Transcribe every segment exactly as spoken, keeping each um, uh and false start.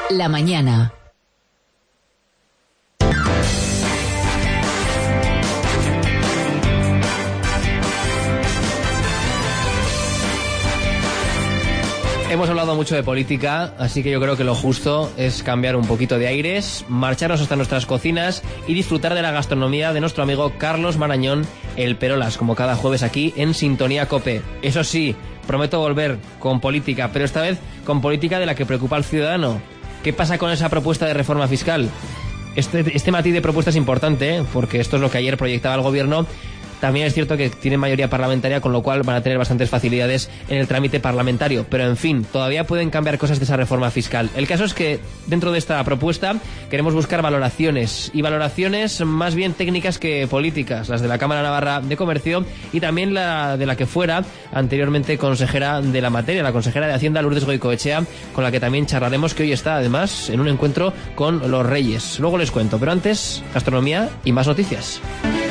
La mañana. Hemos hablado mucho de política, así que yo creo que lo justo es cambiar un poquito de aires, marcharnos hasta nuestras cocinas y disfrutar de la gastronomía de nuestro amigo Carlos Marañón, el Perolas, como cada jueves aquí en Sintonía COPE. Eso sí, prometo volver con política, pero esta vez con política de la que preocupa al ciudadano. ¿Qué pasa con esa propuesta de reforma fiscal? Este, este matiz de propuesta es importante, ¿eh? Porque esto es lo que ayer proyectaba el gobierno. También es cierto que tienen mayoría parlamentaria, con lo cual van a tener bastantes facilidades en el trámite parlamentario. Pero, en fin, todavía pueden cambiar cosas de esa reforma fiscal. El caso es que, dentro de esta propuesta, queremos buscar valoraciones. Y valoraciones más bien técnicas que políticas. Las de la Cámara Navarra de Comercio y también la de la que fuera anteriormente consejera de la materia, la consejera de Hacienda, Lourdes Goicoechea, con la que también charlaremos, que hoy está, además, en un encuentro con los Reyes. Luego les cuento, pero antes, gastronomía y más noticias.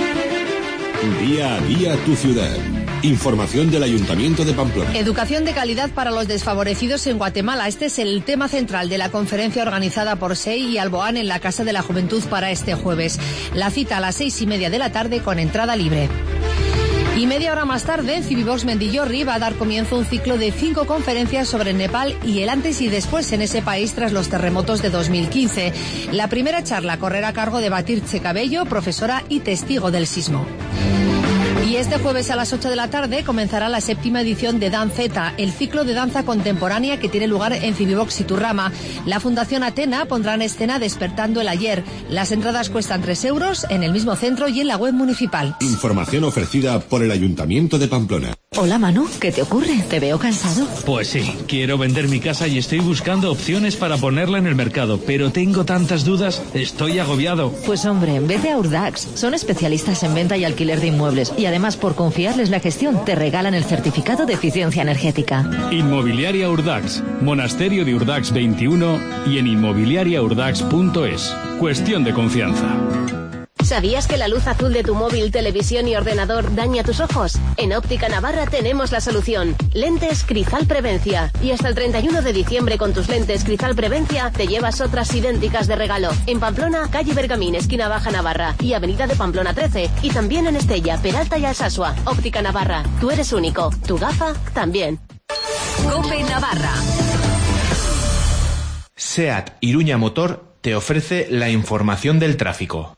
Día a día tu ciudad. Información del Ayuntamiento de Pamplona. Educación de calidad para los desfavorecidos en Guatemala. Este es el tema central de la conferencia organizada por S E I y Alboan en la Casa de la Juventud para este jueves. La cita a las seis y media de la tarde con entrada libre. Y media hora más tarde, en Civivox Mendillorri va a dar comienzo un ciclo de cinco conferencias sobre Nepal y el antes y después en ese país tras los terremotos de dos mil quince. La primera charla correrá a cargo de Batirche Cabello, profesora y testigo del sismo. Y este jueves a las ocho de la tarde comenzará la séptima edición de Danzeta, el ciclo de danza contemporánea que tiene lugar en Civivox Iturrama. La Fundación Atena pondrá en escena Despertando el Ayer. Las entradas cuestan tres euros en el mismo centro y en la web municipal. Información ofrecida por el Ayuntamiento de Pamplona. Hola Manu, ¿qué te ocurre? ¿Te veo cansado? Pues sí, quiero vender mi casa y estoy buscando opciones para ponerla en el mercado, pero tengo tantas dudas, estoy agobiado. Pues hombre, vete a Urdax, son especialistas en venta y alquiler de inmuebles y además por confiarles la gestión te regalan el certificado de eficiencia energética. Inmobiliaria Urdax, Monasterio de Urdax veintiuno y en inmobiliaria urdax punto es. Cuestión de confianza. ¿Sabías que la luz azul de tu móvil, televisión y ordenador daña tus ojos? En Óptica Navarra tenemos la solución. Lentes Crizal Prevencia. Y hasta el treinta y uno de diciembre con tus lentes Crizal Prevencia te llevas otras idénticas de regalo. En Pamplona, calle Bergamín, esquina Baja Navarra y avenida de Pamplona trece. Y también en Estella, Peralta y Alsasua. Óptica Navarra. Tú eres único. Tu gafa también. COPE Navarra. SEAT Iruña Motor te ofrece la información del tráfico.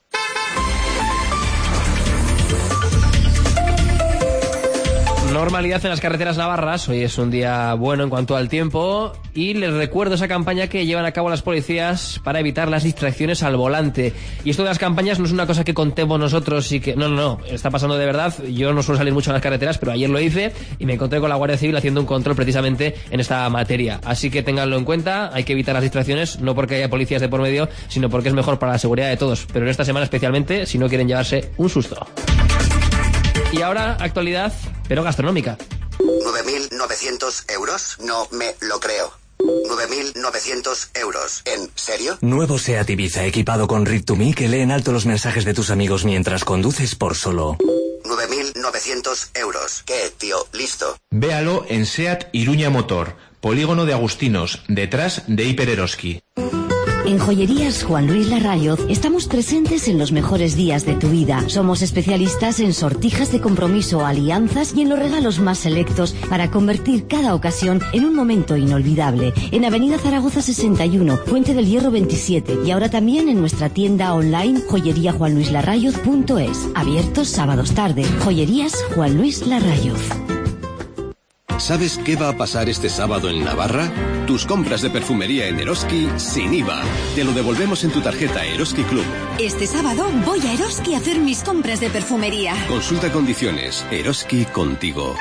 Normalidad en las carreteras navarras. Hoy es un día bueno en cuanto al tiempo y les recuerdo esa campaña que llevan a cabo las policías para evitar las distracciones al volante. Y esto de las campañas no es una cosa que contemos nosotros y que... No, no, no, está pasando de verdad. Yo no suelo salir mucho a las carreteras, pero ayer lo hice y me encontré con la Guardia Civil haciendo un control precisamente en esta materia. Así que ténganlo en cuenta, hay que evitar las distracciones, no porque haya policías de por medio, sino porque es mejor para la seguridad de todos. Pero en esta semana especialmente, si no quieren llevarse un susto. Y ahora, actualidad, pero gastronómica. nueve mil novecientos euros, no me lo creo. nueve mil novecientos euros, ¿en serio? Nuevo SEAT Ibiza equipado con Read to Me que lee en alto los mensajes de tus amigos mientras conduces por solo nueve mil novecientos euros. ¿Qué, tío? Listo. Véalo en SEAT Iruña Motor, Polígono de Agustinos, detrás de Hiper Eroski. En Joyerías Juan Luis Larrayoz estamos presentes en los mejores días de tu vida. Somos especialistas en sortijas de compromiso, alianzas y en los regalos más selectos para convertir cada ocasión en un momento inolvidable. En Avenida Zaragoza sesenta y uno, Fuente del Hierro veintisiete y ahora también en nuestra tienda online joyería juan luis larrayoz punto es. Abiertos sábados tarde. Joyerías Juan Luis Larrayoz. ¿Sabes qué va a pasar este sábado en Navarra? Tus compras de perfumería en Eroski sin I V A. Te lo devolvemos en tu tarjeta Eroski Club. Este sábado voy a Eroski a hacer mis compras de perfumería. Consulta condiciones. Eroski contigo.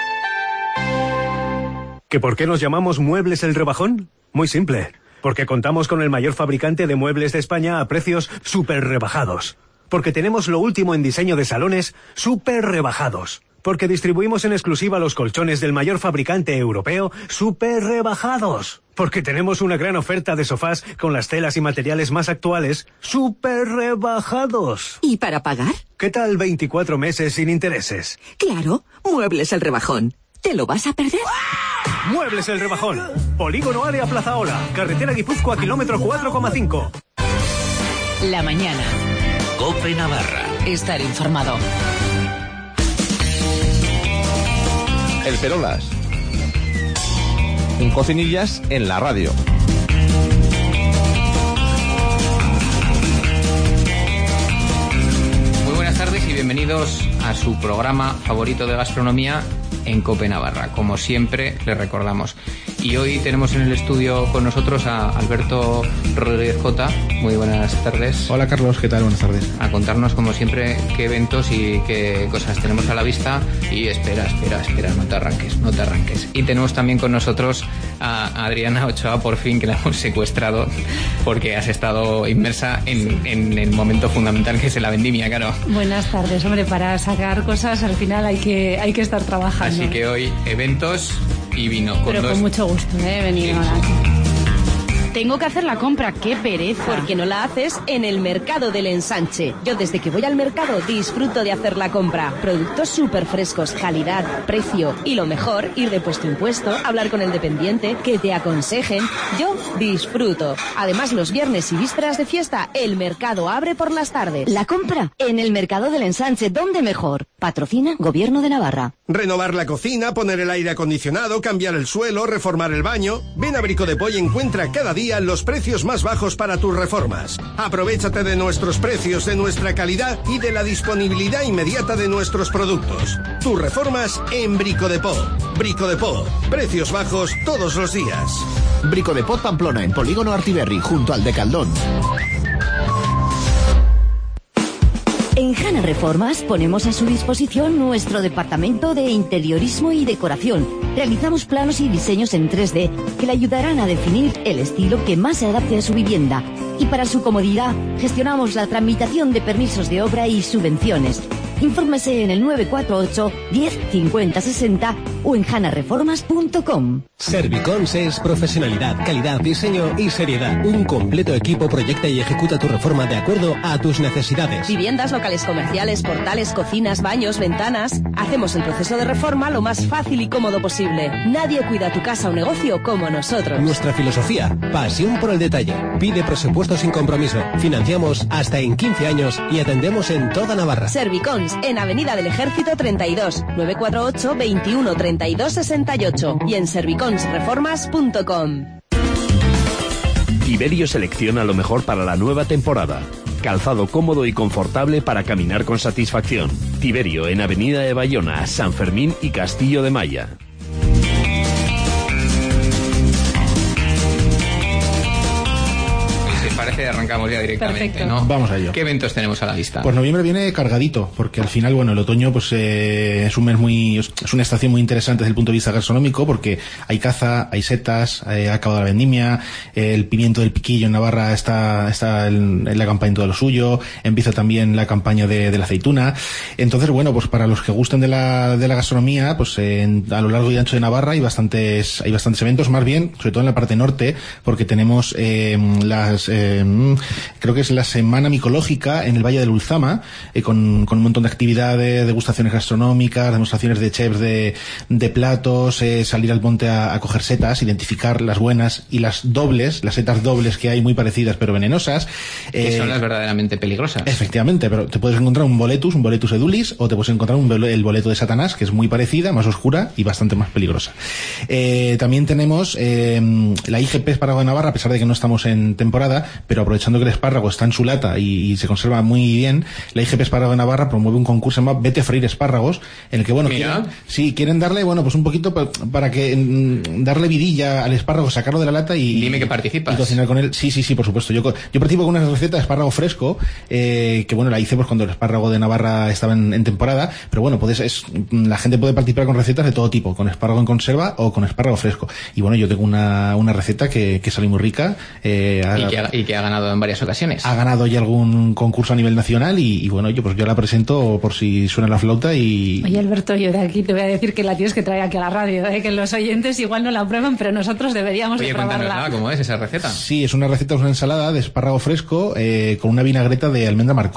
¿Que por qué nos llamamos Muebles El Rebajón? Muy simple. Porque contamos con el mayor fabricante de muebles de España a precios súper rebajados. Porque tenemos lo último en diseño de salones súper rebajados. Porque distribuimos en exclusiva los colchones del mayor fabricante europeo súper rebajados. Porque tenemos una gran oferta de sofás con las telas y materiales más actuales súper rebajados. ¿Y para pagar? ¿Qué tal veinticuatro meses sin intereses? Claro, Muebles El Rebajón. ¿Te lo vas a perder? Muebles El Rebajón. Polígono A de Plazaola. Carretera Guipúzcoa, kilómetro cuatro coma cinco. La mañana. COPE Navarra. Estar informado. El Perolas. Un cocinillas en la radio. Muy buenas tardes y bienvenidos a su programa favorito de gastronomía en COPE Navarra. Como siempre, les recordamos. Y hoy tenemos en el estudio con nosotros a Alberto Rodríguez Cota. Muy buenas tardes. Hola Carlos, ¿qué tal? Buenas tardes. A contarnos, como siempre, qué eventos y qué cosas tenemos a la vista. Y espera, espera, espera, no te arranques, no te arranques. Y tenemos también con nosotros a Adriana Ochoa, por fin, que la hemos secuestrado, porque has estado inmersa en, en el momento fundamental que es la vendimia, claro. Buenas tardes, hombre, para sacar cosas al final hay que, hay que estar trabajando. Así que hoy, eventos y vino. Con Pero dos... con mucho gusto, ¿eh? He venido ahora aquí. Tengo que hacer la compra, qué pereza. ¿Por qué no la haces en el Mercado del Ensanche? Yo desde que voy al mercado disfruto de hacer la compra. Productos súper frescos, calidad, precio y lo mejor, ir de puesto en puesto, hablar con el dependiente, que te aconsejen. Yo disfruto. Además, los viernes y vísperas de fiesta, el mercado abre por las tardes. La compra en el Mercado del Ensanche, ¿dónde mejor? Patrocina Gobierno de Navarra. Renovar la cocina, poner el aire acondicionado, cambiar el suelo, reformar el baño. Ven a Brico de Poy y encuentra cada día los precios más bajos para tus reformas. Aprovéchate de nuestros precios, de nuestra calidad y de la disponibilidad inmediata de nuestros productos. Tus reformas en Brico de Po. Brico de Po. Precios bajos todos los días. Brico de Po Pamplona, en Polígono Artiberri, junto al de Caldón. En Hanna Reformas ponemos a su disposición nuestro departamento de interiorismo y decoración. Realizamos planos y diseños en tres D que le ayudarán a definir el estilo que más se adapte a su vivienda. Y para su comodidad, gestionamos la tramitación de permisos de obra y subvenciones. Infórmese en el nueve cuatro ocho, diez, cincuenta, sesenta o en hanna reformas punto com. Servicons es profesionalidad, calidad, diseño y seriedad. Un completo equipo proyecta y ejecuta tu reforma de acuerdo a tus necesidades. Viviendas, locales comerciales, portales, cocinas, baños, ventanas. Hacemos el proceso de reforma lo más fácil y cómodo posible. Nadie cuida tu casa o negocio como nosotros. Nuestra filosofía, pasión por el detalle. Pide presupuesto sin compromiso. Financiamos hasta en quince años y atendemos en toda Navarra. Servicons, en Avenida del Ejército treinta y dos, nueve cuatro ocho, veintiuno, treinta y dos, sesenta y ocho y en servicons reformas punto com. Tiberio selecciona lo mejor para la nueva temporada. Calzado cómodo y confortable para caminar con satisfacción. Tiberio, en Avenida de Bayona, San Fermín y Castillo de Maya. Parece que arrancamos ya directamente. Perfecto. ¿No? Vamos a ello. ¿Qué eventos tenemos a la vista? Pues noviembre viene cargadito, porque al final, bueno, el otoño pues eh, es un mes muy, es una estación muy interesante desde el punto de vista gastronómico, porque hay caza, hay setas, eh, ha acabado la vendimia, eh, el pimiento del piquillo en Navarra está, está en, en la campaña en todo lo suyo, empieza también la campaña de, de la aceituna. Entonces, bueno, pues para los que gusten de la, de la gastronomía, pues eh, en, a lo largo y ancho de Navarra hay bastantes, hay bastantes eventos, más bien, sobre todo en la parte norte, porque tenemos eh, las, eh, creo que es la Semana Micológica en el Valle del Ulzama, eh, con, con un montón de actividades, degustaciones gastronómicas, demostraciones de chefs de, de platos, eh, salir al monte a, a coger setas, identificar las buenas y las dobles, las setas dobles que hay muy parecidas pero venenosas. Que eh, son las verdaderamente peligrosas. Efectivamente, pero te puedes encontrar un boletus, un boletus edulis, o te puedes encontrar un, el boleto de Satanás, que es muy parecida, más oscura y bastante más peligrosa. Eh, también tenemos eh, la I G P Espárrago de Navarra, a pesar de que no estamos en temporada, pero aprovechando que el espárrago está en su lata y, y se conserva muy bien, la I G P Espárrago de Navarra promueve un concurso llamado Vete a freír espárragos, en el que, bueno, quieren, sí, quieren darle, bueno, pues un poquito pa, para que mm, darle vidilla al espárrago, sacarlo de la lata y... Dime que participas. Y cocinar con él. Sí, sí, sí, por supuesto. Yo, yo participo con una receta de espárrago fresco, eh, que bueno, la hice pues cuando el espárrago de Navarra estaba en, en temporada, pero bueno, puedes, es, la gente puede participar con recetas de todo tipo, con espárrago en conserva o con espárrago fresco. Y bueno, yo tengo una, una receta que, que sale muy rica. Eh, y, que ha, y que ha ganado en varias ocasiones. Ha ganado ya algún concurso a nivel nacional y, y bueno, yo pues yo la presento por si suena la flauta y... Oye, Alberto, yo de aquí te voy a decir que la tienes que traer aquí a la radio, ¿eh? Que los oyentes igual no la prueban, pero nosotros deberíamos Oye, de probarla. cuéntanosla, ¿cómo es esa receta? Sí, es una receta, es una ensalada de espárrago fresco eh, con una vinagreta de almendra marcona.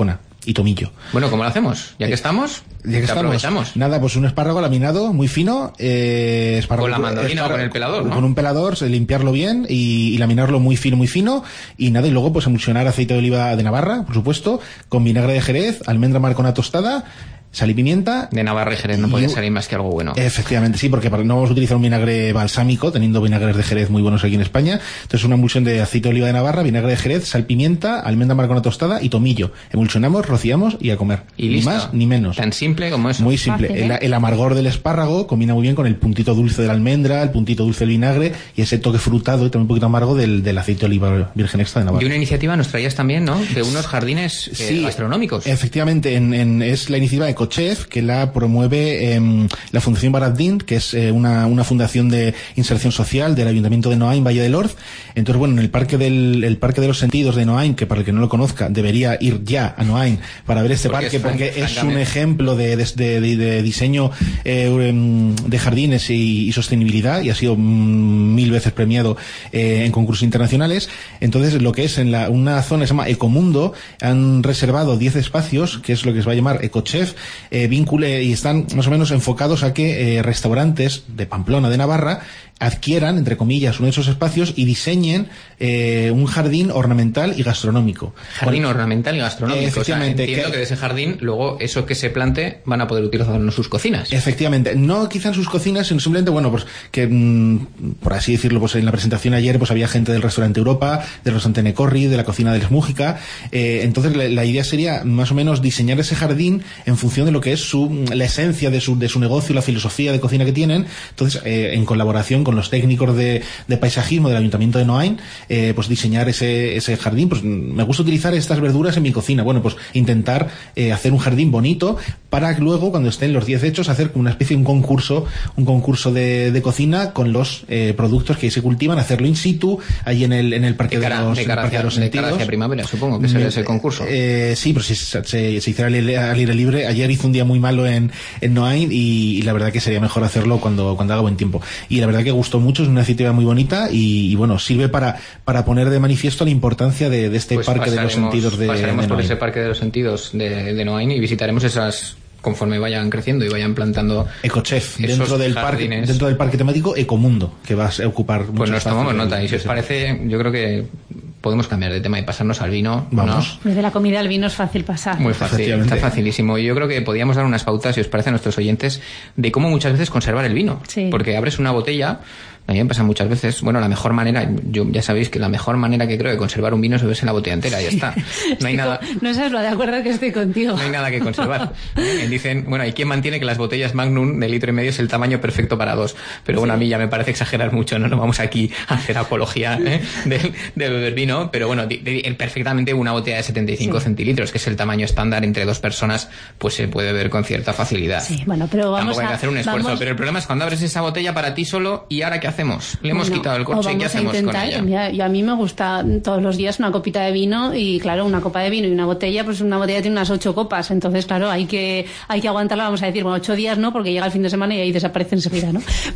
y tomillo. Bueno, ¿cómo lo hacemos? Ya que estamos, ya que estamos, aprovechamos. Nada, pues un espárrago laminado muy fino, eh, espárrago, con la mandolina espárrago, o con el pelador, ¿no? Con un pelador, limpiarlo bien y, y laminarlo muy fino, muy fino, y nada, y luego pues emulsionar aceite de oliva de Navarra, por supuesto, con vinagre de Jerez, almendra marcona tostada, sal y pimienta. De Navarra y Jerez no podía salir más que algo bueno. Efectivamente, sí, porque no vamos a utilizar un vinagre balsámico, teniendo vinagres de Jerez muy buenos aquí en España. Entonces una emulsión de aceite de oliva de Navarra, vinagre de Jerez, sal, pimienta, almendra marcona tostada y tomillo. Emulsionamos, rociamos y a comer. Y ni listo. más ni menos. Tan simple como eso. Muy simple. Fácil, ¿eh? el, el amargor del espárrago combina muy bien con el puntito dulce de la almendra, el puntito dulce del vinagre y ese toque frutado y también un poquito amargo del, del aceite de oliva virgen extra de Navarra. Y una iniciativa nos traías también, ¿no? De unos jardines eh, sí, gastronómicos. Efectivamente, en, en, es la iniciativa EcoChef, que la promueve eh, la Fundación Baradín, que es eh, una, una fundación de inserción social del Ayuntamiento de Noain, Valle del Orz. Entonces, bueno, en el Parque del el Parque de los Sentidos de Noain, que para el que no lo conozca, debería ir ya a Noain para ver este porque parque, es, porque frank, es un ejemplo de, de, de, de diseño eh, de jardines y, y sostenibilidad, y ha sido mm, mil veces premiado eh, en concursos internacionales. Entonces, lo que es en la, una zona que se llama Ecomundo, han reservado diez espacios, que es lo que se va a llamar EcoChef, eh, vincule, y están más o menos enfocados a que eh, restaurantes de Pamplona, de Navarra, adquieran, entre comillas, uno de esos espacios y diseñen eh, un jardín ornamental y gastronómico. Jardín Con... ornamental y gastronómico. Efectivamente. O sea, entiendo que... que de ese jardín, luego, eso que se plante, van a poder utilizarlo en sus cocinas. Efectivamente. No quizá en sus cocinas, sino simplemente, bueno, pues que, mmm, por así decirlo, pues en la presentación ayer, pues había gente del restaurante Europa, del restaurante Necorri, de la cocina del Mújica. Eh, entonces, la, la idea sería, más o menos, diseñar ese jardín en función de lo que es su, la esencia de su, de su negocio, la filosofía de cocina que tienen. Entonces, eh, en colaboración con los técnicos de, de paisajismo del Ayuntamiento de Noain, eh, pues diseñar ese, ese jardín. Pues me gusta utilizar estas verduras en mi cocina. Bueno, pues intentar eh, hacer un jardín bonito para luego, cuando estén los diez hechos, hacer una especie de un concurso, un concurso de, de cocina con los eh, productos que ahí se cultivan, hacerlo in situ, ahí en el, en el Parque de, cara, de los, de cara hacia, de los de Sentidos. Cara hacia primavera, supongo que será ese concurso. Eh, sí, pero si se, se, se hiciera al aire libre. Ayer hizo un día muy malo en, en Noain y, y la verdad que sería mejor hacerlo cuando, cuando haga buen tiempo. Y la verdad que gustó mucho, es una iniciativa muy bonita y, y bueno, sirve para, para poner de manifiesto la importancia de, de este pues Parque de los Sentidos de Pasaremos de por Noain. ese Parque de los Sentidos de, de Noain y visitaremos esas conforme vayan creciendo y vayan plantando EcoChef dentro del jardines. parque dentro del parque temático Ecomundo, que va a ocupar pues nos tomamos nota y si os parece yo creo que podemos cambiar de tema y pasarnos al vino. Vamos. ¿No? Desde la comida al vino es fácil pasar. Muy fácil, está facilísimo. Y yo creo que podríamos dar unas pautas, si os parece, a nuestros oyentes de cómo muchas veces conservar el vino. Sí. Porque abres una botella, a mí me pasa muchas veces, bueno, la mejor manera, yo ya sabéis que la mejor manera que creo de conservar un vino es beberse la botella entera, ya está. No hay nada. No sabes lo de acuerdo que estoy contigo. No hay nada que conservar. ¿Eh? Dicen, bueno, hay quien mantiene que las botellas Magnum de litro y medio es el tamaño perfecto para dos. Pero bueno, sí. A mí ya me parece exagerar mucho, no nos vamos aquí a hacer apología ¿eh? de, de beber vino, pero bueno, de, de, perfectamente una botella de setenta y cinco sí. centilitros, que es el tamaño estándar entre dos personas, pues se puede beber con cierta facilidad. Sí, bueno, pero vamos Tampoco hay a, que hacer un esfuerzo, vamos... pero el problema es cuando abres esa botella para ti solo y ahora ¿qué hacemos? Le hemos bueno, quitado el corcho y ¿qué hacemos intentar, con ella? Mira, yo a mí me gusta todos los días una copita de vino y claro, una copa de vino y una botella, pues una botella tiene unas ocho copas, entonces claro, hay que hay que aguantarla, vamos a decir, bueno, ocho días no, porque llega el fin de semana y ahí desaparece enseguida, ¿no?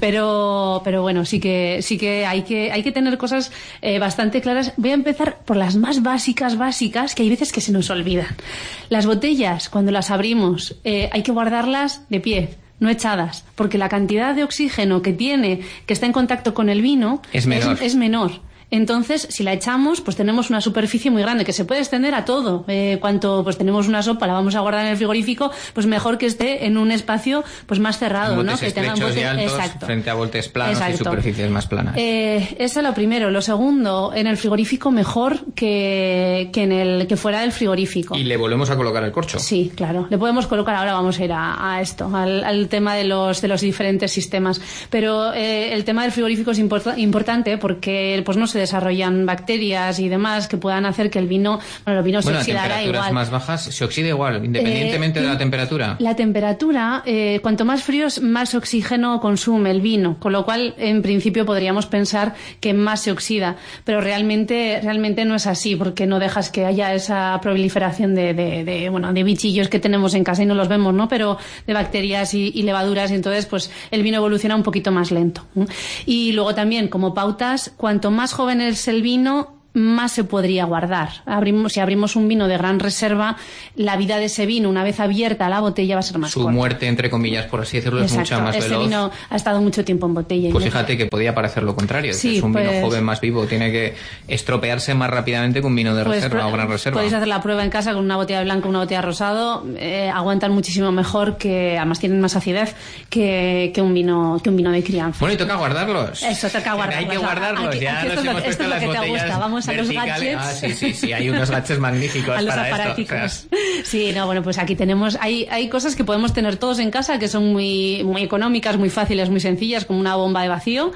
Pero pero bueno, sí que sí que hay que hay que tener cosas eh, bastante claras. Voy a empezar por las más básicas, básicas, que hay veces que se nos olvidan. Las botellas, cuando las abrimos, eh, hay que guardarlas de pie, no echadas, porque la cantidad de oxígeno que tiene, que está en contacto con el vino, es menor. Es, es menor. Entonces, si la echamos, pues tenemos una superficie muy grande que se puede extender a todo. Eh, cuanto pues tenemos una sopa, la vamos a guardar en el frigorífico, pues mejor que esté en un espacio pues más cerrado, botes ¿no? Que tengan botes, y altos, exacto. frente a botes planos Exacto. y superficies más planas. Eh, eso es lo primero. Lo segundo, en el frigorífico mejor que, que en el que fuera del frigorífico. Y le volvemos a colocar el corcho. Sí, claro. Le podemos colocar. Ahora vamos a ir a, a esto, al, al tema de los de los diferentes sistemas. Pero eh, el tema del frigorífico es import- importante porque pues no se desarrollan bacterias y demás que puedan hacer que el vino, bueno, el vino bueno, se oxidará igual. A temperaturas más bajas se oxida igual, independientemente eh, de la temperatura. La temperatura, eh, cuanto más fríos, más oxígeno consume el vino, con lo cual, en principio, podríamos pensar que más se oxida, pero realmente, realmente no es así, porque no dejas que haya esa proliferación de, de, de, bueno, de bichillos que tenemos en casa y no los vemos, ¿no? Pero de bacterias y, y levaduras, y entonces, pues, el vino evoluciona un poquito más lento. Y luego también, como pautas, cuanto más joven es el vino, más se podría guardar. Abrimos, si abrimos un vino de gran reserva, la vida de ese vino, una vez abierta la botella, va a ser más Su corta. muerte, entre comillas, por así decirlo, Exacto. es mucho más Ese veloz. vino ha estado mucho tiempo en botella. Pues y fíjate que podía parecer lo contrario. Sí, que es un pues, vino joven más vivo. Tiene que estropearse más rápidamente que un vino de pues, reserva o gran reserva. Podéis hacer la prueba en casa con una botella de blanco, una botella de rosado. Eh, aguantan muchísimo mejor, que además tienen más acidez que, que un vino que un vino de crianza. Bueno, y toca guardarlos. Eso, toca guardarlos. Hay que guardarlos. Aquí, ya aquí nos esto, hemos esto puesto es lo las que te botellas gusta. Vamos a los verticales. gadgets. Ah, sí, sí, sí. Hay unos gadgets magníficos a los para aparaticos. esto. Sí, no, bueno, pues aquí tenemos, hay, hay cosas que podemos tener todos en casa que son muy, muy económicas, muy fáciles, muy sencillas, como una bomba de vacío,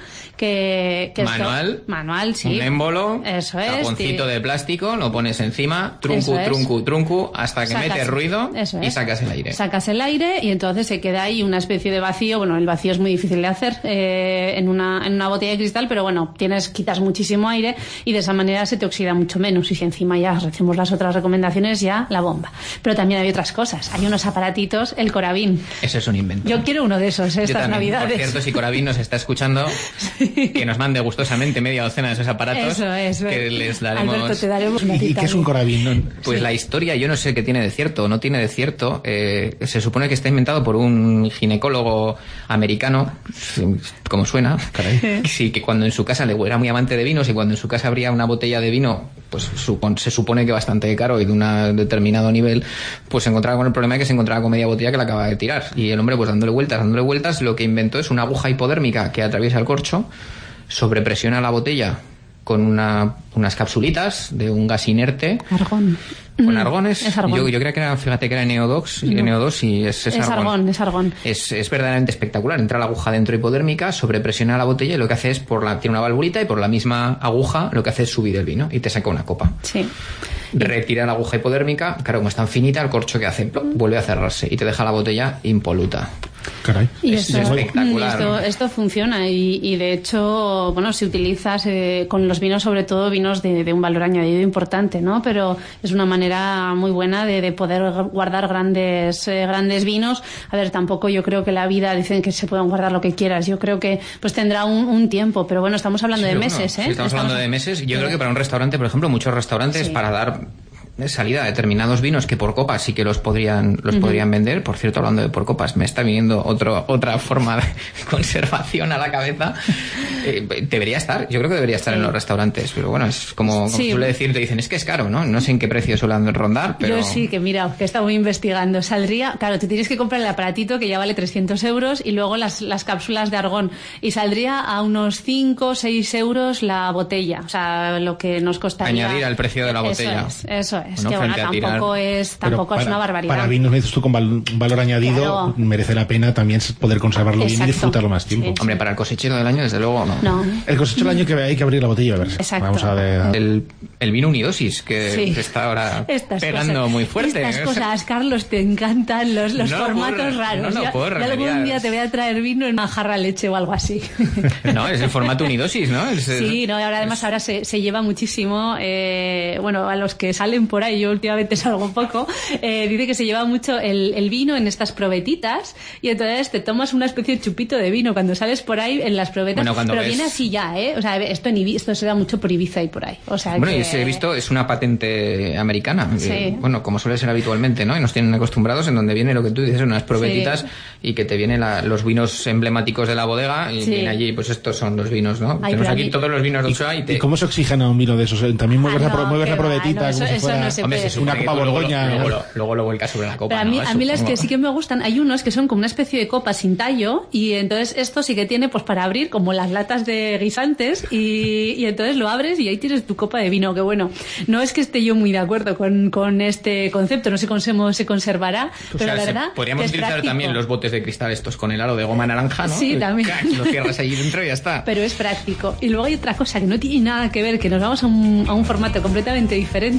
que, que Manual. Esto, manual, sí. Un émbolo. Eso es. Taponcito de plástico, lo pones encima, truncu, Eso es. truncu, truncu, hasta que Sacas- mete ruido eso y es. sacas el aire. Sacas el aire y entonces se queda ahí una especie de vacío. Bueno, el vacío es muy difícil de hacer eh, en, una, en una botella de cristal, pero bueno, tienes, quitas muchísimo aire y de esa manera se te oxida mucho menos. Y si encima ya hacemos las otras recomendaciones, ya la bomba. Pero también hay otras cosas. Hay unos aparatitos, el Coravin. Eso es un invento. Yo quiero uno de esos Yo estas también. navidades. Por cierto, si Coravin nos está escuchando, que nos mande gustosamente media docena de esos aparatos. Eso es. Que les daremos. Alberto, te daremos una ¿Y, y cita. qué es un Coravin? No? Pues Sí. la historia, yo no sé qué tiene de cierto o no tiene de cierto. Eh, se supone que está inventado por un ginecólogo americano, como suena. Caray. Sí, que cuando en su casa le era muy amante de vinos y cuando en su casa habría una botella de vino, pues supon- se supone que bastante caro y de un determinado nivel, pues se encontraba con el problema de que se encontraba con media botella que la acababa de tirar. Y el hombre, pues dándole vueltas, dándole vueltas, lo que inventó es una aguja hipodérmica que atraviesa el corcho, sobrepresiona la botella con una, unas capsulitas de un gas inerte. Argón. Con Mm, argones. es argón. Yo, yo creo que era, fíjate que era N O dos, No. N O dos y es, es, Es argón. argón, es argón. Es, es verdaderamente espectacular. Entra la aguja dentro hipodérmica, sobrepresiona la botella y lo que hace es, por la, tiene una valvulita y por la misma aguja lo que hace es subir el vino y te saca una copa. Sí. Retira la aguja hipodérmica, claro, como es tan finita, el corcho que hace, ¡plop!, vuelve a cerrarse y te deja la botella impoluta. Caray. Y Es esto, espectacular. Esto, esto funciona y, y de hecho, bueno, se utiliza eh, con los vinos, sobre todo vinos de, de un valor añadido importante, ¿no? Pero es una manera muy buena de, de poder guardar grandes eh, grandes vinos. A ver, tampoco yo creo que la vida, dicen que se pueden guardar lo que quieras. Yo creo que pues tendrá un, un tiempo, pero bueno, estamos hablando Sí, de bueno, meses, ¿eh? sí, estamos hablando de meses. Yo creo que para un restaurante, por ejemplo, muchos restaurantes, Sí. para dar salida a determinados vinos que por copas sí que los podrían los Ujú. podrían vender. Por cierto, hablando de por copas, me está viniendo otro, otra forma de conservación a la cabeza. Eh, debería estar, yo creo que debería estar Sí. en los restaurantes, pero bueno, es como, como Sí. suele decir, te dicen, es que es caro, ¿no? No sé en qué precio suelen rondar, pero... Yo sí, que mira, que estaba investigando. Saldría, claro, te tienes que comprar el aparatito que ya vale trescientos euros y luego las, las cápsulas de argón. Y saldría a unos cinco o seis euros la botella. O sea, lo que nos costaría. Añadir al precio de la botella. Eso es, eso es. Bueno, que bueno, frente a tirar- tampoco es, Pero tampoco es para- una barbaridad. Para vinos, me dices tú, con val- un valor añadido, Claro. merece la pena también poder conservarlo bien y Exacto. disfrutarlo más tiempo. Sí. Hombre, para el cosechero del año, desde luego, no. No. El cosecho del año que hay que abrir la botella y beberse. Exacto. Vamos a ver. El, el vino unidosis, que Sí. está ahora Estas pegando cosas, muy fuerte. Estas cosas, Carlos, te encantan los, los No, formatos por- raros. no, no, ya, por ya algún realidad. día te voy a traer vino en una jarra de leche o algo así. No, es el formato unidosis, ¿no? Es- es- Sí, no, y ahora además ahora se, se lleva muchísimo, eh, bueno, a los que salen por ahí, yo últimamente salgo un poco, eh, dice que se lleva mucho el, el vino en estas probetitas y entonces te tomas una especie de chupito de vino cuando sales por ahí en las probetas, Bueno, cuando pero ves- viene así ya, ¿eh? O sea, esto, en Ibi- esto se da mucho por Ibiza y por ahí. O sea, Bueno, que... y ese he visto, es una patente americana. Sí. Eh, bueno, como suele ser habitualmente, ¿no? Y nos tienen acostumbrados en donde viene lo que tú dices, unas probetitas Sí. y que te vienen la- los vinos emblemáticos de la bodega y Sí. viene allí, pues estos son los vinos, ¿no? Ay, Tenemos pero aquí a mí- todos los vinos de Ochoa y te... ¿Y cómo se oxigena un vino de esos? ¿También mueves, Ah, la, pro- no, mueves qué la va, probetita no, como eso- si eso fuera no se Hombre, se puede. supone una que copa tú luego, Borgoña? Luego, luego, luego, luego el caso de la copa, Pero a mí, ¿no? a mí las que Supongo. sí que me gustan, hay unos que son como una especie de copa sin tallo y entonces esto sí que tiene pues para abrir como las latas de guisantes y, y entonces lo abres y ahí tienes tu copa de vino, que bueno, no es que esté yo muy de acuerdo con, con este concepto, no sé cómo se, se conservará, O pero sea, la se- verdad podríamos que es utilizar práctico. también los botes de cristal estos con el aro de goma naranja, ¿no? Sí, también. ¡Cac! Lo cierras allí dentro y ya está. Pero es práctico. Y luego hay otra cosa que no tiene nada que ver, que nos vamos a un, a un formato completamente diferente,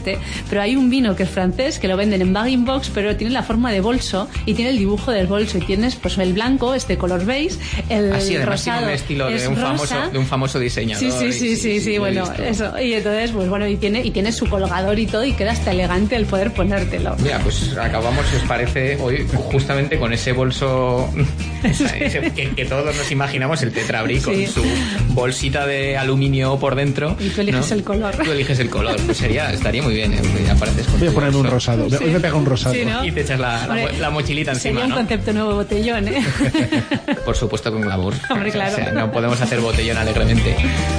pero hay un vino que es francés, que lo venden en bag-in-box, pero tiene la forma de bolso y tiene el dibujo del bolso, y tienes pues el blanco, este color beige, el Así, además rosado tiene un estilo de un, famoso, de un famoso diseñador. Sí, sí, sí, sí, sí, sí bueno, eso. Y entonces, pues bueno, y tiene, y tiene su colgador y todo, y queda hasta elegante el poder ponértelo. Mira, pues acabamos, si os parece, hoy justamente con ese bolso ese, que, que todos nos imaginamos, el Tetra Brik, sí, con su bolsita de aluminio por dentro. Y tú eliges, ¿no?, el color. Tú eliges el color. Pues sería, estaría muy bien, ¿eh? Apareces con Voy a ponerme un rosado. Sí. Hoy me pega un rosado. Sí, ¿no? Y te echas la, la, la mochilita encima, sería un ¿no? concepto nuevo, botellón, ¿eh? Por supuesto, con glamour. Hombre, claro. O sea, no podemos hacer botellón alegremente.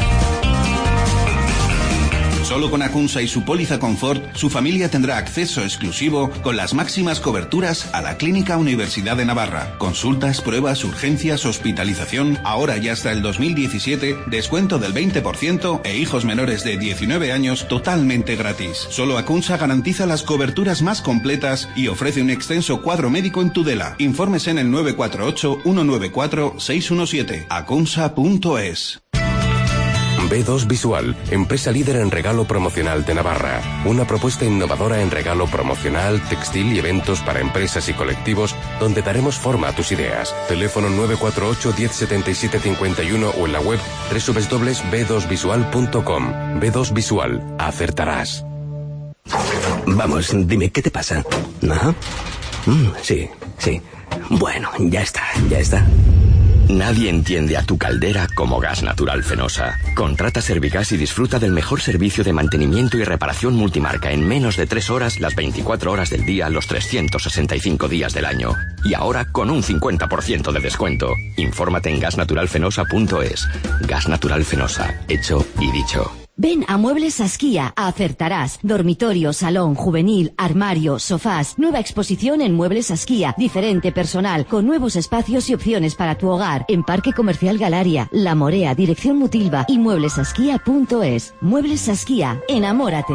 Solo con Acunsa y su póliza Confort, su familia tendrá acceso exclusivo con las máximas coberturas a la Clínica Universidad de Navarra. Consultas, pruebas, urgencias, hospitalización, ahora y hasta el dos mil diecisiete, descuento del veinte por ciento e hijos menores de diecinueve años totalmente gratis. Solo Acunsa garantiza las coberturas más completas y ofrece un extenso cuadro médico en Tudela. Informes en el nueve cuatro ocho, uno nueve cuatro, seis uno siete. acunsa punto es. B dos Visual, empresa líder en regalo promocional de Navarra. Una propuesta innovadora en regalo promocional, textil y eventos para empresas y colectivos, donde daremos forma a tus ideas. Teléfono nueve cuatro ocho, diez setenta y siete cincuenta y uno o en la web doble u doble u doble u punto b dos visual punto com. B dos Visual, acertarás. Vamos, dime, ¿qué te pasa? ¿No? Mm, sí, sí. Bueno, ya está, ya está. Nadie entiende a tu caldera como Gas Natural Fenosa. Contrata Servigas y disfruta del mejor servicio de mantenimiento y reparación multimarca en menos de tres horas, las veinticuatro horas del día, los trescientos sesenta y cinco días del año. Y ahora con un cincuenta por ciento de descuento. Infórmate en gas natural fenosa punto es. Gas Natural Fenosa, hecho y dicho. Ven a Muebles Asquía, a Acertarás. Dormitorio, salón, juvenil, armario, sofás. Nueva exposición en Muebles Asquía. Diferente personal, con nuevos espacios y opciones para tu hogar. En Parque Comercial Galaria, La Morea, Dirección Mutilva y muebles asquía punto es. Muebles Asquía, enamórate.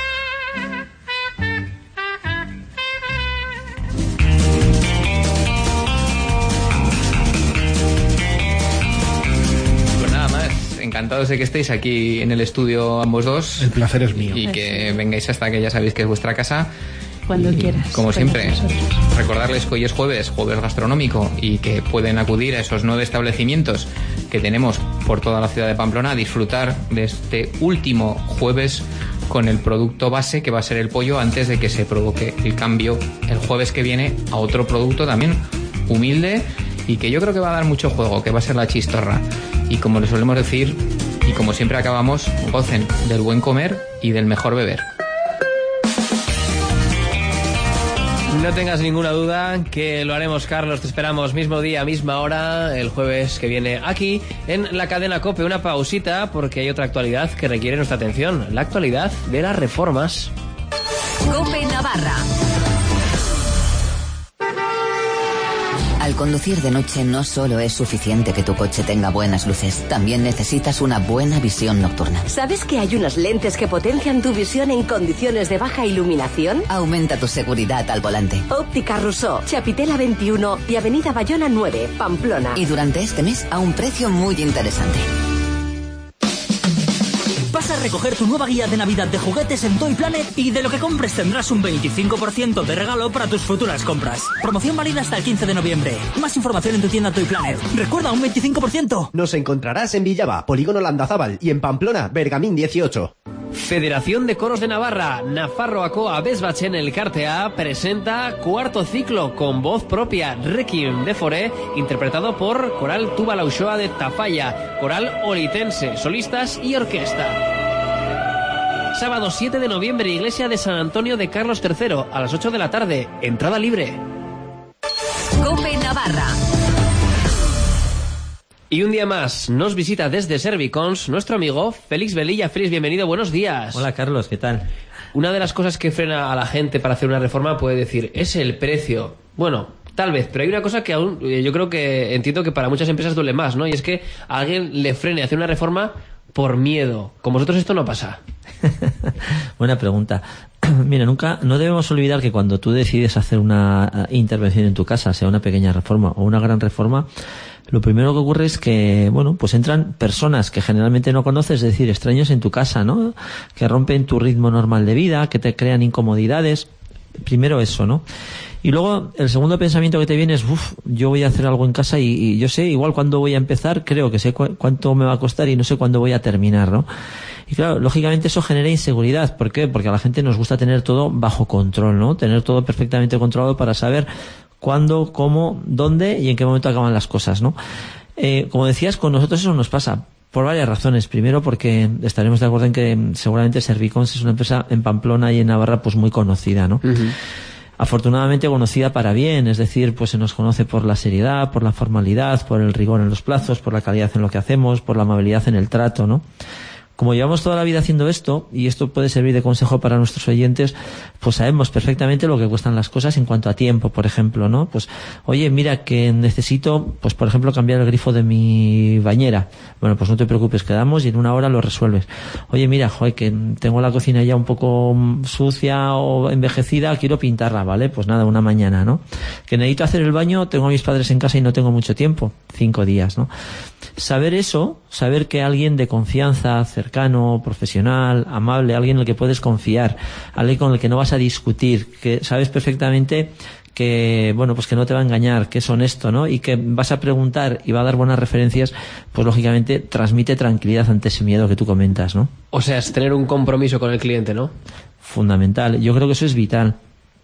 Encantados de que estéis aquí en el estudio ambos dos. El placer es mío. Y que vengáis hasta que ya sabéis que es vuestra casa. Cuando y, quieras. Como siempre, recordarles que hoy es jueves, jueves gastronómico, y que pueden acudir a esos nueve establecimientos que tenemos por toda la ciudad de Pamplona a disfrutar de este último jueves con el producto base, que va a ser el pollo, antes de que se provoque el cambio el jueves que viene a otro producto también humilde y que yo creo que va a dar mucho juego, que va a ser la chistorra. Y como les solemos decir, y como siempre acabamos, gocen del buen comer y del mejor beber. No tengas ninguna duda que lo haremos, Carlos. Te esperamos mismo día, misma hora, el jueves que viene aquí en la cadena COPE. Una pausita porque hay otra actualidad que requiere nuestra atención. La actualidad de las reformas. COPE Navarra. Al conducir de noche no solo es suficiente que tu coche tenga buenas luces, también necesitas una buena visión nocturna. ¿Sabes que hay unas lentes que potencian tu visión en condiciones de baja iluminación? Aumenta tu seguridad al volante. Óptica Rousseau, Chapitela veintiuno y Avenida Bayona nueve, Pamplona. Y durante este mes a un precio muy interesante. Vas a recoger tu nueva guía de Navidad de juguetes en Toy Planet y de lo que compres tendrás un veinticinco por ciento de regalo para tus futuras compras. Promoción válida hasta el quince de noviembre. Más información en tu tienda Toy Planet. Recuerda, un veinticinco por ciento. Nos encontrarás en Villaba, Polígono Landazábal, y en Pamplona, Bergamín dieciocho. Federación de Coros de Navarra, Nafarroako Abesbatzen Elkartea presenta cuarto ciclo con voz propia, Requiem de Foré, interpretado por Coral Tuba Lauxoa de Tafalla, Coral Olitense, solistas y orquesta. Sábado siete de noviembre, Iglesia de San Antonio de Carlos tercero, a las ocho de la tarde, entrada libre. COPE Navarra. Y un día más nos visita desde Servicons nuestro amigo Félix Velilla. Félix, bienvenido, buenos días. Hola Carlos, ¿qué tal? Una de las cosas que frena a la gente para hacer una reforma, puede decir, es el precio. Bueno, tal vez, pero hay una cosa que aún yo creo que entiendo que para muchas empresas duele más, ¿no? Y es que a alguien le frene hacer una reforma por miedo. Con vosotros esto no pasa. Buena pregunta. Mira, nunca, no debemos olvidar que cuando tú decides hacer una intervención en tu casa, sea una pequeña reforma o una gran reforma, lo primero que ocurre es que, bueno, pues entran personas que generalmente no conoces, es decir, extraños en tu casa, ¿no? Que rompen tu ritmo normal de vida, que te crean incomodidades. Primero eso, ¿no? Y luego el segundo pensamiento que te viene es, uff, yo voy a hacer algo en casa y, y yo sé igual cuándo voy a empezar, creo que sé cu- cuánto me va a costar y no sé cuándo voy a terminar, ¿no? Y claro, lógicamente eso genera inseguridad. ¿Por qué? Porque a la gente nos gusta tener todo bajo control, ¿no? Tener todo perfectamente controlado para saber cuándo, cómo, dónde y en qué momento acaban las cosas, ¿no? Eh, como decías, con nosotros eso nos pasa por varias razones. Primero, porque estaremos de acuerdo en que seguramente Servicons es una empresa en Pamplona y en Navarra pues muy conocida, ¿no? Uh-huh. Afortunadamente conocida para bien, es decir, pues se nos conoce por la seriedad, por la formalidad, por el rigor en los plazos, por la calidad en lo que hacemos, por la amabilidad en el trato, ¿no? Como llevamos toda la vida haciendo esto, y esto puede servir de consejo para nuestros oyentes, pues sabemos perfectamente lo que cuestan las cosas en cuanto a tiempo, por ejemplo, ¿no? Pues, oye, mira que necesito, pues por ejemplo, cambiar el grifo de mi bañera. Bueno, pues no te preocupes, quedamos y en una hora lo resuelves. Oye, mira, joder, que tengo la cocina ya un poco sucia o envejecida, quiero pintarla, ¿vale? Pues nada, una mañana, ¿no? Que necesito hacer el baño, tengo a mis padres en casa y no tengo mucho tiempo, cinco días, ¿no? Saber eso, saber que alguien de confianza, cercano, profesional, amable, alguien en el que puedes confiar, alguien con el que no vas a discutir, que sabes perfectamente que, bueno, pues que no te va a engañar, que es honesto, ¿no? Y que vas a preguntar y va a dar buenas referencias, pues lógicamente transmite tranquilidad ante ese miedo que tú comentas, ¿no? O sea, es tener un compromiso con el cliente, ¿no? Fundamental. Yo creo que eso es vital.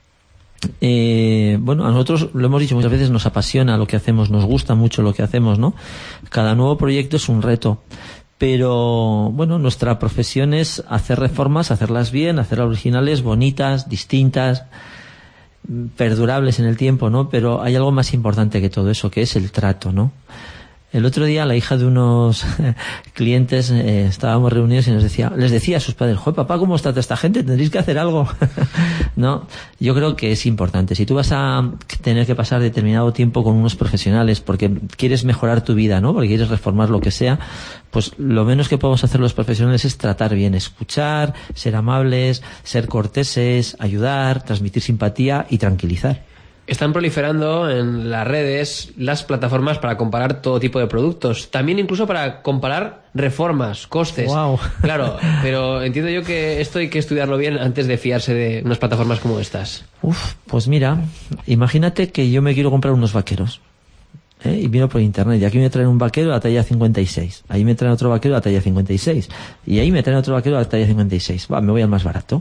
Eh, bueno, a nosotros lo hemos dicho muchas veces, nos apasiona lo que hacemos, nos gusta mucho lo que hacemos, ¿no? Cada nuevo proyecto es un reto, pero bueno, nuestra profesión es hacer reformas, hacerlas bien, hacerlas originales, bonitas, distintas, perdurables en el tiempo, ¿no? Pero hay algo más importante que todo eso, que es el trato, ¿no? El otro día la hija de unos clientes eh, estábamos reunidos y nos decía, les decía a sus padres, joder, papá, ¿cómo está toda esta gente? Tendréis que hacer algo. No, yo creo que es importante. Si tú vas a tener que pasar determinado tiempo con unos profesionales porque quieres mejorar tu vida, ¿no? Porque quieres reformar lo que sea, pues lo menos que podemos hacer los profesionales es tratar bien, escuchar, ser amables, ser corteses, ayudar, transmitir simpatía y tranquilizar. Están proliferando en las redes las plataformas para comparar todo tipo de productos. También incluso para comparar reformas, costes. Wow. Claro, pero entiendo yo que esto hay que estudiarlo bien antes de fiarse de unas plataformas como estas. Uf, pues mira, imagínate que yo me quiero comprar unos vaqueros. ¿eh? Y miro por internet, y aquí me traen un vaquero a la talla cincuenta y seis. Ahí me traen otro vaquero a la talla cincuenta y seis. Y ahí me traen otro vaquero a la talla cincuenta y seis. Va, me voy al más barato.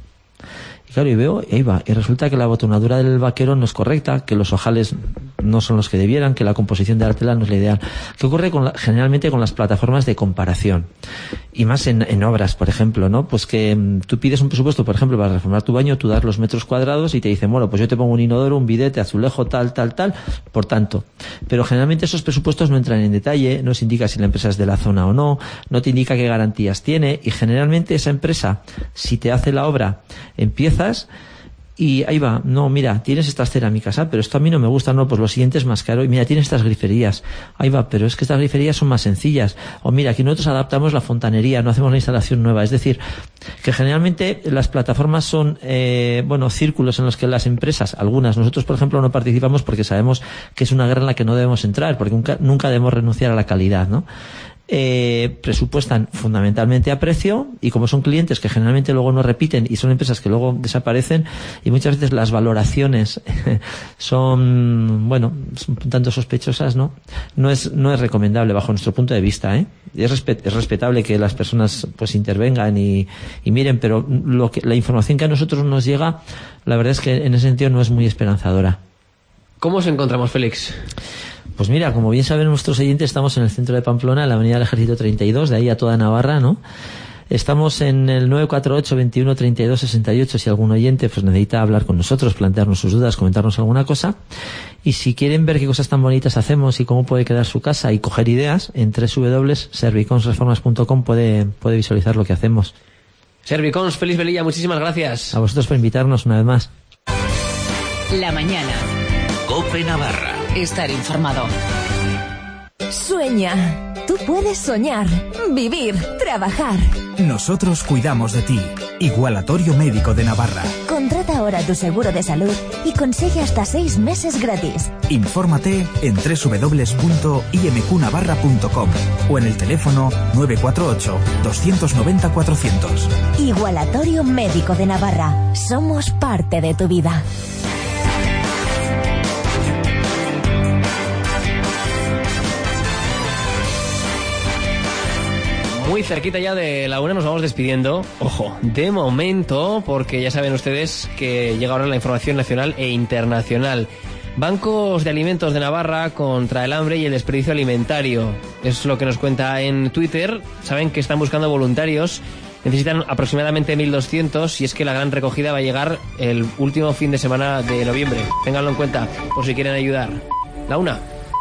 Y claro, y veo, y ahí va, y resulta que la botonadura del vaquero no es correcta, que los ojales no son los que debieran, que la composición de la tela no es la ideal. ¿Qué ocurre con la, generalmente con las plataformas de comparación? Y más en, en obras, por ejemplo, ¿no? Pues que m, tú pides un presupuesto, por ejemplo, para reformar tu baño, tú das los metros cuadrados y te dicen, bueno, pues yo te pongo un inodoro, un bidete, azulejo, tal, tal, tal, por tanto. Pero generalmente esos presupuestos no entran en detalle, no se indica si la empresa es de la zona o no, no te indica qué garantías tiene, y generalmente esa empresa, si te hace la obra, empieza y ahí va, no, mira, tienes estas cerámicas, ah, pero esto a mí no me gusta, no, pues lo siguiente es más caro, y mira, tienes estas griferías, ahí va, pero es que estas griferías son más sencillas, o mira, aquí nosotros adaptamos la fontanería, no hacemos la instalación nueva, es decir, que generalmente las plataformas son, eh, bueno, círculos en los que las empresas, algunas, nosotros por ejemplo no participamos porque sabemos que es una guerra en la que no debemos entrar, porque nunca, nunca debemos renunciar a la calidad, ¿no? Eh, presupuestan fundamentalmente a precio, y como son clientes que generalmente luego no repiten y son empresas que luego desaparecen, y muchas veces las valoraciones son, bueno, son un tanto sospechosas, ¿no? No es, no es recomendable bajo nuestro punto de vista, ¿eh? Es, respet, es respetable que las personas pues intervengan y, y miren, pero lo que, la información que a nosotros nos llega, la verdad es que en ese sentido no es muy esperanzadora. ¿Cómo os encontramos, Félix? Pues mira, como bien saben nuestros oyentes, estamos en el centro de Pamplona, en la avenida del Ejército treinta y dos, de ahí a toda Navarra, ¿no? Estamos en el nueve cuatro ocho, veintiuno, treinta y dos, sesenta y ocho, si algún oyente pues necesita hablar con nosotros, plantearnos sus dudas, comentarnos alguna cosa. Y si quieren ver qué cosas tan bonitas hacemos y cómo puede quedar su casa y coger ideas, en doble u doble u doble u punto servicons reformas punto com puede, puede visualizar lo que hacemos. Servicons, Félix Velilla, muchísimas gracias. A vosotros por invitarnos una vez más. La mañana. COPE Navarra. Estar informado. Sueña. Tú puedes soñar, vivir, trabajar. Nosotros cuidamos de ti. Igualatorio Médico de Navarra. Contrata ahora tu seguro de salud y consigue hasta seis meses gratis. Infórmate en doble u doble u doble u punto i m q navarra punto com o en el teléfono nueve cuatro ocho, dos nueve cero, cuatrocientos. Igualatorio Médico de Navarra. Somos parte de tu vida. Muy cerquita ya de la una nos vamos despidiendo. Ojo, de momento, porque ya saben ustedes que llega ahora la información nacional e internacional. Bancos de Alimentos de Navarra contra el hambre y el desperdicio alimentario. Es lo que nos cuenta en Twitter. Saben que están buscando voluntarios. Necesitan aproximadamente mil doscientos y es que la gran recogida va a llegar el último fin de semana de noviembre. Ténganlo en cuenta por si quieren ayudar. La una.